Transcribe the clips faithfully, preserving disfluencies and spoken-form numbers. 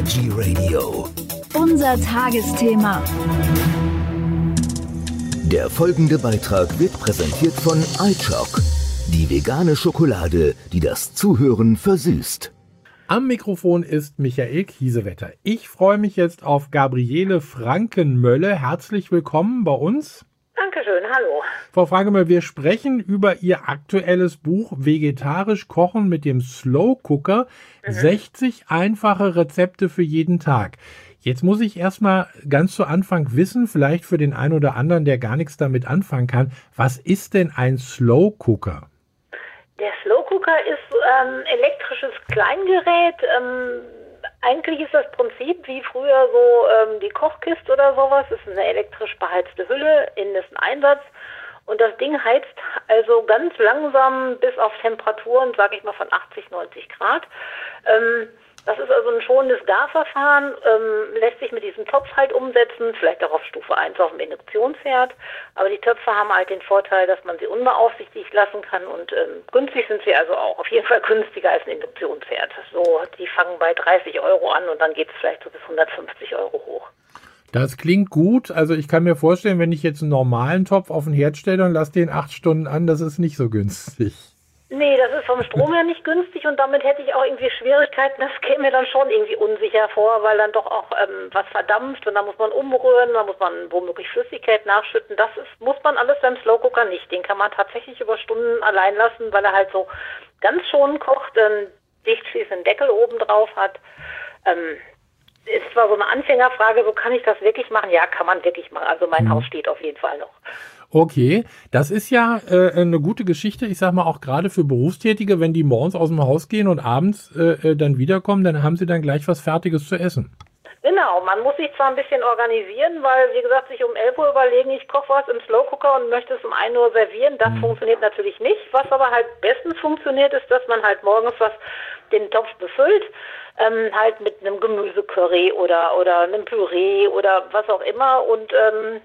Energy Radio. Unser Tagesthema. Der folgende Beitrag wird präsentiert von iChoc, die vegane Schokolade, die das Zuhören versüßt. Am Mikrofon ist Michael Kiesewetter. Ich freue mich jetzt auf Gabriele Frankenmölle. Herzlich willkommen bei uns. Dankeschön, hallo. Frau Frankenmölle, wir sprechen über Ihr aktuelles Buch Vegetarisch kochen mit dem Slow Cooker. Mhm. sechzig einfache Rezepte für jeden Tag. Jetzt muss ich erstmal ganz zu Anfang wissen, vielleicht für den einen oder anderen, der gar nichts damit anfangen kann, was ist denn ein Slow Cooker? Der Slow Cooker ist ähm, elektrisches Kleingerät. Ähm, eigentlich ist das Prinzip wie früher so ähm, die Kochkiste oder sowas. Es ist eine elektrisch beheizte Hülle, innen ist ein Einsatz. Und das Ding heizt also ganz langsam bis auf Temperaturen, sage ich mal von achtzig, neunzig Grad. Ähm, Das ist also ein schonendes Garverfahren, ähm, lässt sich mit diesem Topf halt umsetzen, vielleicht auch auf Stufe eins auf dem Induktionsherd. Aber die Töpfe haben halt den Vorteil, dass man sie unbeaufsichtigt lassen kann und ähm, günstig sind sie also auch. Auf jeden Fall günstiger als ein Induktionsherd. So, die fangen bei dreißig Euro an und dann geht es vielleicht so bis hundertfünfzig Euro hoch. Das klingt gut. Also ich kann mir vorstellen, wenn ich jetzt einen normalen Topf auf den Herd stelle und lasse den acht Stunden an, das ist nicht so günstig. Nee, das ist vom Strom her nicht günstig und damit hätte ich auch irgendwie Schwierigkeiten. Das käme mir dann schon irgendwie unsicher vor, weil dann doch auch ähm, was verdampft und dann muss man umrühren, dann muss man womöglich Flüssigkeit nachschütten. Das ist, muss man alles beim Slow Cooker nicht. Den kann man tatsächlich über Stunden allein lassen, weil er halt so ganz schonend kocht, einen dicht schließenden Deckel oben drauf hat. Ähm, ist zwar so eine Anfängerfrage, so kann ich das wirklich machen? Ja, kann man wirklich machen. Also mein mhm. Haus steht auf jeden Fall noch. Okay, das ist ja äh, eine gute Geschichte, ich sag mal auch gerade für Berufstätige, wenn die morgens aus dem Haus gehen und abends äh, dann wiederkommen, dann haben sie dann gleich was Fertiges zu essen. Genau, man muss sich zwar ein bisschen organisieren, weil, wie gesagt, sich um elf Uhr überlegen, ich koche was im Slow Cooker und möchte es um ein Uhr servieren, das mhm. funktioniert natürlich nicht. Was aber halt bestens funktioniert, ist, dass man halt morgens was den Topf befüllt, ähm, halt mit einem Gemüsecurry oder, oder einem Püree oder was auch immer und ähm,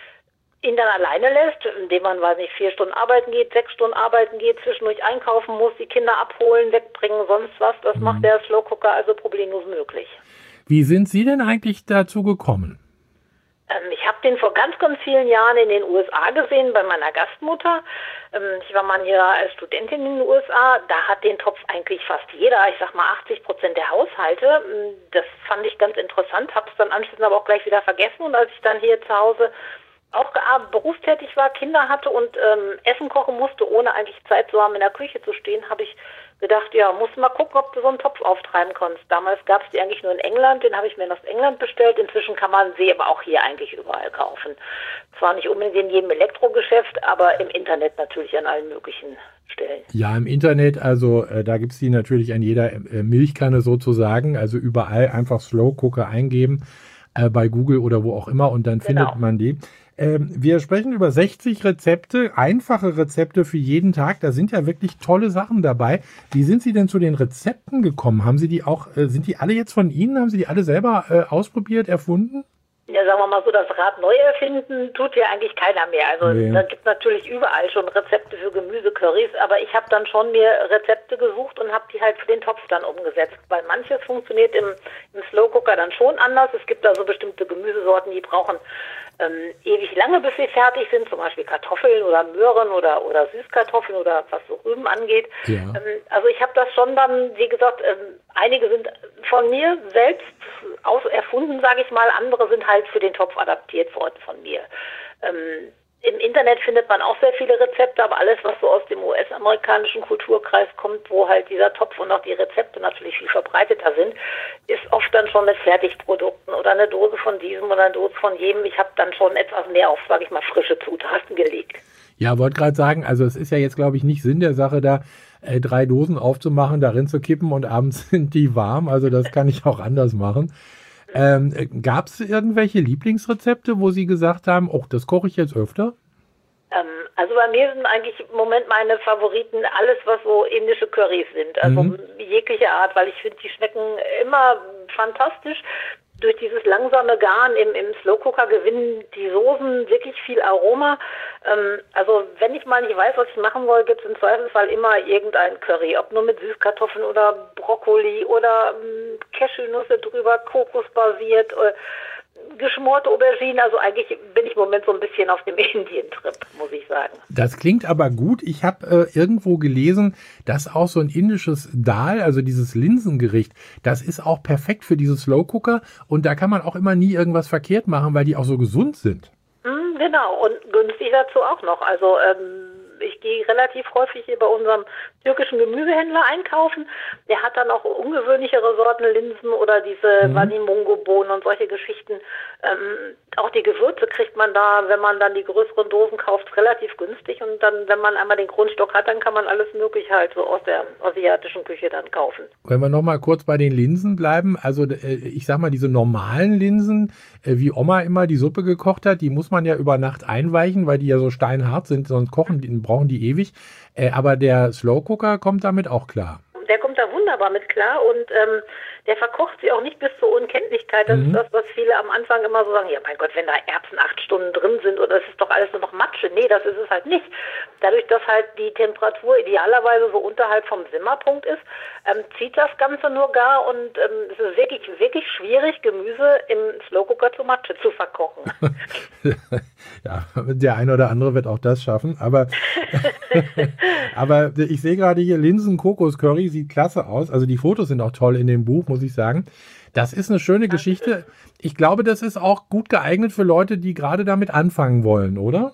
ihn dann alleine lässt, indem man, weiß nicht, vier Stunden arbeiten geht, sechs Stunden arbeiten geht, zwischendurch einkaufen muss, die Kinder abholen, wegbringen, sonst was. Das mhm. macht der Slow Cooker also problemlos möglich. Wie sind Sie denn eigentlich dazu gekommen? Ähm, ich habe den vor ganz, ganz vielen Jahren in den U S A gesehen, bei meiner Gastmutter. Ähm, ich war mal hier als Studentin in den U S A. Da hat den Topf eigentlich fast jeder, ich sag mal achtzig Prozent der Haushalte. Das fand ich ganz interessant, habe es dann anschließend aber auch gleich wieder vergessen. Und als ich dann hier zu Hause auch berufstätig war, Kinder hatte und ähm, Essen kochen musste, ohne eigentlich Zeit zu haben, in der Küche zu stehen, habe ich gedacht, ja, musst mal gucken, ob du so einen Topf auftreiben kannst. Damals gab es die eigentlich nur in England, den habe ich mir aus England bestellt. Inzwischen kann man sie aber auch hier eigentlich überall kaufen. Zwar nicht unbedingt in jedem Elektrogeschäft, aber im Internet natürlich an allen möglichen Stellen. Ja, im Internet, also äh, da gibt es die natürlich an jeder äh, Milchkanne sozusagen, also überall einfach Slow Cooker eingeben, äh, bei Google oder wo auch immer und dann genau. findet man die. Ähm, wir sprechen über sechzig Rezepte, einfache Rezepte für jeden Tag. Da sind ja wirklich tolle Sachen dabei. Wie sind Sie denn zu den Rezepten gekommen? Haben Sie die auch, äh, sind die alle jetzt von Ihnen? Haben Sie die alle selber äh, ausprobiert, erfunden? Ja, sagen wir mal so, das Rad neu erfinden tut ja eigentlich keiner mehr. Also nee. Da gibt es natürlich überall schon Rezepte für Gemüsecurrys, aber ich habe dann schon mir Rezepte gesucht und habe die halt für den Topf dann umgesetzt. Weil manches funktioniert im, im Slow Cooker dann schon anders. Es gibt also bestimmte Gemüsesorten, die brauchen ähm, ewig lange, bis sie fertig sind, zum Beispiel Kartoffeln oder Möhren oder, oder Süßkartoffeln oder was so Rüben angeht. Ja. Ähm, also ich habe das schon dann, wie gesagt, ähm, einige sind von mir selbst aus erfunden, sage ich mal, andere sind halt für den Topf adaptiert worden von mir. Ähm, Im Internet findet man auch sehr viele Rezepte, aber alles, was so aus dem U S-amerikanischen Kulturkreis kommt, wo halt dieser Topf und auch die Rezepte natürlich viel verbreiteter sind, ist oft dann schon mit Fertigprodukten oder eine Dose von diesem oder eine Dose von jedem. Ich habe dann schon etwas mehr auf, sage ich mal, frische Zutaten gelegt. Ja, wollte gerade sagen, also es ist ja jetzt, glaube ich, nicht Sinn der Sache, da äh, drei Dosen aufzumachen, darin zu kippen und abends sind die warm. Also das kann ich auch anders machen. Ähm, gab es irgendwelche Lieblingsrezepte, wo Sie gesagt haben, oh, das koche ich jetzt öfter? Ähm, also bei mir sind eigentlich im Moment meine Favoriten alles, was so indische Currys sind. Also mhm. jegliche Art, weil ich finde, die schmecken immer fantastisch. Durch dieses langsame Garen im, im Slow Cooker gewinnen die Soßen wirklich viel Aroma. Ähm, also wenn ich mal nicht weiß, was ich machen will, gibt es im Zweifelsfall immer irgendein Curry. Ob nur mit Süßkartoffeln oder Brokkoli oder ähm, Cashewnüsse drüber, kokosbasiert, äh, geschmorte Auberginen, also eigentlich bin ich im Moment so ein bisschen auf dem Indien-Trip, muss ich sagen. Das klingt aber gut. Ich habe äh, irgendwo gelesen, dass auch so ein indisches Dal, also dieses Linsengericht, das ist auch perfekt für diese Slow Cooker und da kann man auch immer nie irgendwas verkehrt machen, weil die auch so gesund sind. Mm, genau, und günstig dazu auch noch. Also ähm, ich gehe relativ häufig hier bei unserem türkischen Gemüsehändler einkaufen. Der hat dann auch ungewöhnlichere Sorten Linsen oder diese mhm. Vanimungo-Bohnen und solche Geschichten. Ähm, auch die Gewürze kriegt man da, wenn man dann die größeren Dosen kauft, relativ günstig. Und dann, wenn man einmal den Grundstock hat, dann kann man alles Mögliche halt so aus der asiatischen Küche dann kaufen. Wenn wir nochmal kurz bei den Linsen bleiben, also äh, ich sag mal, diese normalen Linsen, äh, wie Oma immer die Suppe gekocht hat, die muss man ja über Nacht einweichen, weil die ja so steinhart sind, sonst kochen die, brauchen die ewig. Äh, aber der Slow Cooker kommt damit auch klar. Der kommt da wunderbar mit klar und ähm, der verkocht sie auch nicht bis zur Unkenntlichkeit. Das mhm. ist das, was viele am Anfang immer so sagen, ja mein Gott, wenn da Erbsen acht Stunden drin sind oder es ist doch alles nur noch Matsche. Nee, das ist es halt nicht. Dadurch, dass halt die Temperatur idealerweise so unterhalb vom Simmerpunkt ist, ähm, zieht das Ganze nur gar und ähm, es ist wirklich, wirklich schwierig, Gemüse im Slowcooker zu Matsche zu verkochen. Ja, der eine oder andere wird auch das schaffen, aber, aber ich sehe gerade hier Linsen-Kokos-Curry, sieht klasse aus. Also die Fotos sind auch toll in dem Buch, muss ich sagen. Das ist eine schöne Geschichte. Ich glaube, das ist auch gut geeignet für Leute, die gerade damit anfangen wollen, oder?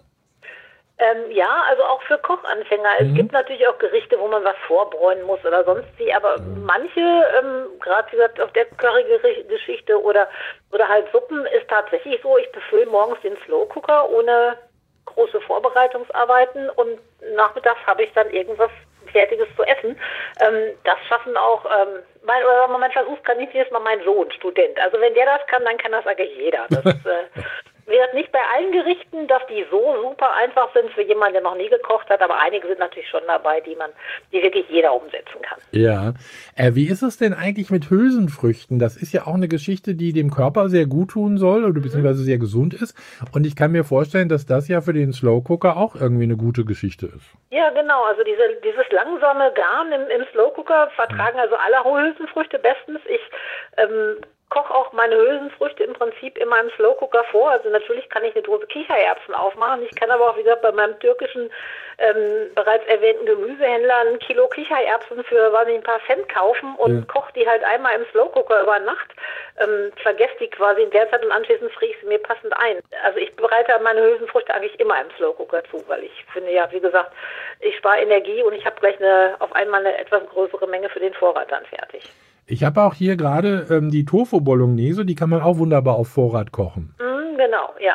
Ähm, ja, also auch für Kochanfänger. Mhm. Es gibt natürlich auch Gerichte, wo man was vorbräunen muss oder sonst wie, aber mhm. manche, ähm, gerade wie gesagt, auf der Curry-Geschichte oder, oder halt Suppen ist tatsächlich so, ich befülle morgens den Slowcooker ohne große Vorbereitungsarbeiten und nachmittags habe ich dann irgendwas Fertiges zu essen. Ähm, das schaffen auch, ähm, mein, oder wenn man mein versucht, kann nicht jedes Mal mein Sohn, Student. Also wenn der das kann, dann kann das eigentlich jeder. Das ist, äh, wird nicht bei allen Gerichten, dass die so super einfach sind für jemanden, der noch nie gekocht hat, aber einige sind natürlich schon dabei, die man, die wirklich jeder umsetzen kann. Ja. Äh, wie ist es denn eigentlich mit Hülsenfrüchten? Das ist ja auch eine Geschichte, die dem Körper sehr gut tun soll oder beziehungsweise sehr gesund ist. Und ich kann mir vorstellen, dass das ja für den Slowcooker auch irgendwie eine gute Geschichte ist. Ja, genau. Also diese, dieses langsame Garen im, im Slowcooker vertragen also alle Hülsenfrüchte bestens. Ich ähm, koche auch meine Hülsenfrüchte im Prinzip immer im Slowcooker vor. Also natürlich kann ich eine Dose Kichererbsen aufmachen. Ich kann aber auch, wie gesagt, bei meinem türkischen ähm, bereits erwähnten Gemüsehändler ein Kilo Kichererbsen für, weiß nicht, ein paar Cent kaufen und ja. koche die halt einmal im Slowcooker über Nacht, ähm, vergesse die quasi in der Zeit und anschließend friere ich sie mir passend ein. Also ich bereite meine Hülsenfrüchte eigentlich immer im Slowcooker zu, weil ich finde ja, wie gesagt, ich spare Energie und ich habe gleich eine, auf einmal eine etwas größere Menge für den Vorrat dann fertig. Ich habe auch hier gerade ähm, die Tofu-Bolognese, die kann man auch wunderbar auf Vorrat kochen. Mm, genau, ja.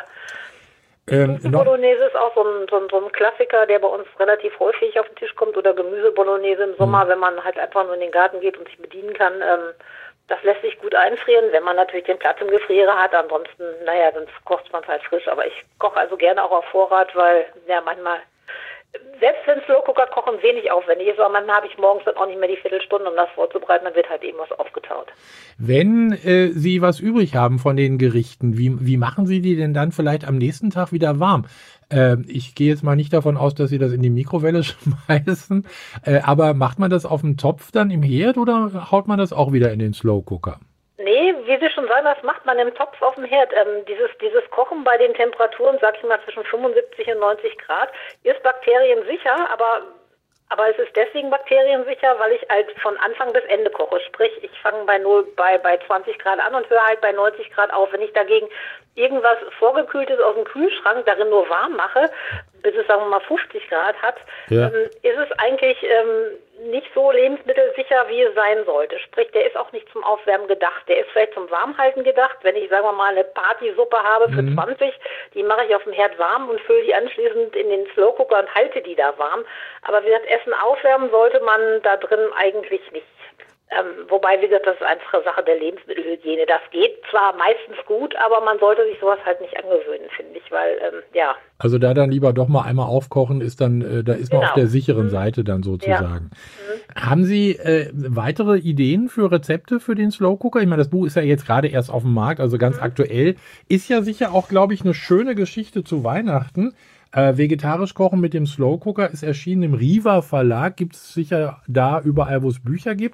Ähm, Tofu-Bolognese ist auch so ein, so, ein, so ein Klassiker, der bei uns relativ häufig auf den Tisch kommt. Oder Gemüse-Bolognese im Sommer, mhm. wenn man halt einfach nur in den Garten geht und sich bedienen kann. Ähm, das lässt sich gut einfrieren, wenn man natürlich den Platz im Gefrierer hat. Ansonsten, naja, dann kocht man es halt frisch. Aber ich koche also gerne auch auf Vorrat, weil ja manchmal... Selbst wenn Slowcooker kochen wenig aufwendig ist, aber manchmal habe ich morgens dann auch nicht mehr die Viertelstunde, um das vorzubereiten, dann wird halt eben was aufgetaut. Wenn äh, Sie was übrig haben von den Gerichten, wie, wie machen Sie die denn dann vielleicht am nächsten Tag wieder warm? Äh, ich gehe jetzt mal nicht davon aus, dass Sie das in die Mikrowelle schmeißen, äh, aber macht man das auf dem Topf dann im Herd oder haut man das auch wieder in den Slowcooker? Nee, wie Sie schon sagen, das macht man im Topf auf dem Herd. Ähm, dieses, dieses Kochen bei den Temperaturen, sag ich mal, zwischen fünfundsiebzig und neunzig Grad, ist bakteriensicher, aber, aber es ist deswegen bakteriensicher, weil ich halt von Anfang bis Ende koche. Sprich, ich fange bei null, bei, bei zwanzig Grad an und höre halt bei neunzig Grad auf. Wenn ich dagegen irgendwas Vorgekühltes aus dem Kühlschrank darin nur warm mache, bis es, sagen wir mal, fünfzig Grad hat, ja. ähm, ist es eigentlich ähm, nicht so lebensmittelsicher, wie es sein sollte. Sprich, der ist auch nicht zum Aufwärmen gedacht. Der ist vielleicht zum Warmhalten gedacht. Wenn ich, sagen wir mal, eine Partysuppe habe für mhm. zwanzig, die mache ich auf dem Herd warm und fülle die anschließend in den Slowcooker und halte die da warm. Aber wie gesagt, Essen aufwärmen sollte man da drin eigentlich nicht. Ähm, wobei, wie gesagt, das ist einfach eine Sache der Lebensmittelhygiene. Das geht zwar meistens gut, aber man sollte sich sowas halt nicht angewöhnen, finde ich, weil, ähm, ja. Also da dann lieber doch mal einmal aufkochen, ist dann, äh, da ist man genau. auf der sicheren mhm. Seite dann sozusagen. Ja. Mhm. Haben Sie äh, weitere Ideen für Rezepte für den Slowcooker? Ich meine, das Buch ist ja jetzt gerade erst auf dem Markt, also ganz mhm. aktuell. Ist ja sicher auch, glaube ich, eine schöne Geschichte zu Weihnachten. Äh, Vegetarisch kochen mit dem Slowcooker ist erschienen im Riva Verlag, gibt es sicher da überall, wo es Bücher gibt.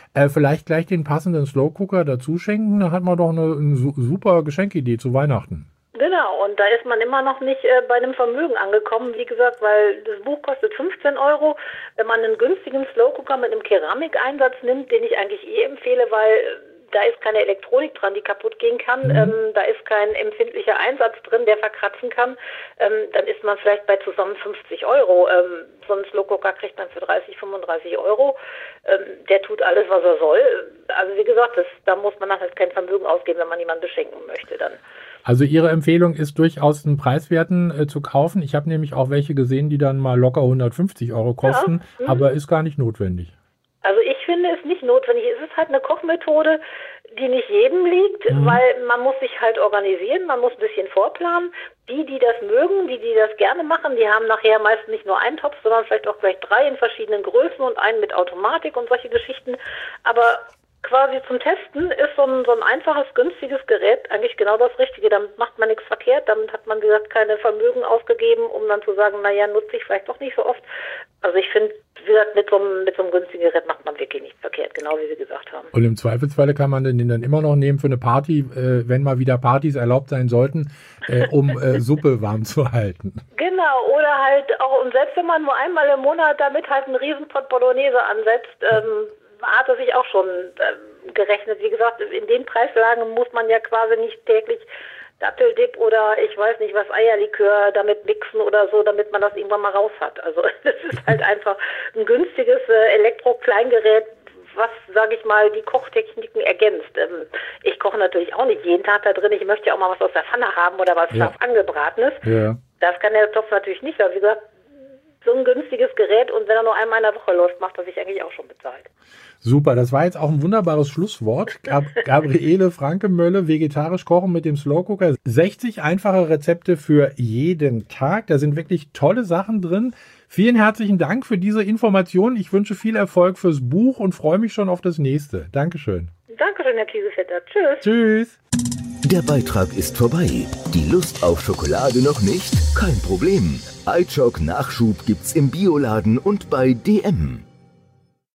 äh, vielleicht gleich den passenden Slow Cooker dazu schenken, dann hat man doch eine, eine super Geschenkidee zu Weihnachten. Genau, und da ist man immer noch nicht äh, bei einem Vermögen angekommen, wie gesagt, weil das Buch kostet fünfzehn Euro. Wenn man einen günstigen Slow Cooker mit einem Keramikeinsatz nimmt, den ich eigentlich eh empfehle, weil da ist keine Elektronik dran, die kaputt gehen kann, mhm. ähm, da ist kein empfindlicher Einsatz drin, der verkratzen kann, ähm, dann ist man vielleicht bei zusammen fünfzig Euro. Ähm, so einen Slow Cooker kriegt man für dreißig, fünfunddreißig Euro. Ähm, der tut alles, was er soll. Also wie gesagt, das, da muss man dann halt kein Vermögen ausgeben, wenn man jemanden beschenken möchte dann. Also Ihre Empfehlung ist durchaus einen Preiswerten äh, zu kaufen. Ich habe nämlich auch welche gesehen, die dann mal locker hundertfünfzig Euro kosten, ja. mhm. aber ist gar nicht notwendig. Also ich finde es nicht notwendig. Es ist halt eine Kochmethode, die nicht jedem liegt, mhm. weil man muss sich halt organisieren, man muss ein bisschen vorplanen. Die, die das mögen, die, die das gerne machen, die haben nachher meist nicht nur einen Topf, sondern vielleicht auch gleich drei in verschiedenen Größen und einen mit Automatik und solche Geschichten. Aber quasi zum Testen ist so ein, so ein einfaches, günstiges Gerät eigentlich genau das Richtige. Damit macht man nichts verkehrt, damit hat man, wie gesagt, keine Vermögen ausgegeben, um dann zu sagen, naja, nutze ich vielleicht doch nicht so oft. Also ich finde, wie gesagt, mit so, einem, mit so einem günstigen Gerät macht man wirklich nichts verkehrt, genau wie Sie gesagt haben. Und im Zweifelsfalle kann man den dann immer noch nehmen für eine Party, äh, wenn mal wieder Partys erlaubt sein sollten, äh, um äh, Suppe warm zu halten. Genau, oder halt auch, und selbst wenn man nur einmal im Monat damit halt einen Riesenpott Bolognese ansetzt, ähm, hat er sich auch schon äh, gerechnet. Wie gesagt, in den Preislagen muss man ja quasi nicht täglich Datteldip oder ich weiß nicht was, Eierlikör damit mixen oder so, damit man das irgendwann mal raus hat. Also das ist halt einfach ein günstiges äh, Elektro-Kleingerät, was, sage ich mal, die Kochtechniken ergänzt. Ähm, ich koche natürlich auch nicht jeden Tag da drin. Ich möchte ja auch mal was aus der Pfanne haben oder was scharf ja. angebratenes. Ja. Das kann der Topf natürlich nicht, weil wie gesagt, so ein günstiges Gerät und wenn er nur einmal in der Woche läuft, macht er sich eigentlich auch schon bezahlt. Super, das war jetzt auch ein wunderbares Schlusswort. Gab Gabriele Franke-Mölle, vegetarisch kochen mit dem Slow Cooker. sechzig einfache Rezepte für jeden Tag. Da sind wirklich tolle Sachen drin. Vielen herzlichen Dank für diese Informationen. Ich wünsche viel Erfolg fürs Buch und freue mich schon auf das nächste. Dankeschön. Dankeschön, Herr Kiesewetter. Tschüss. Tschüss. Der Beitrag ist vorbei. Die Lust auf Schokolade noch nicht? Kein Problem. iChock Nachschub gibt's im Bioladen und bei D M.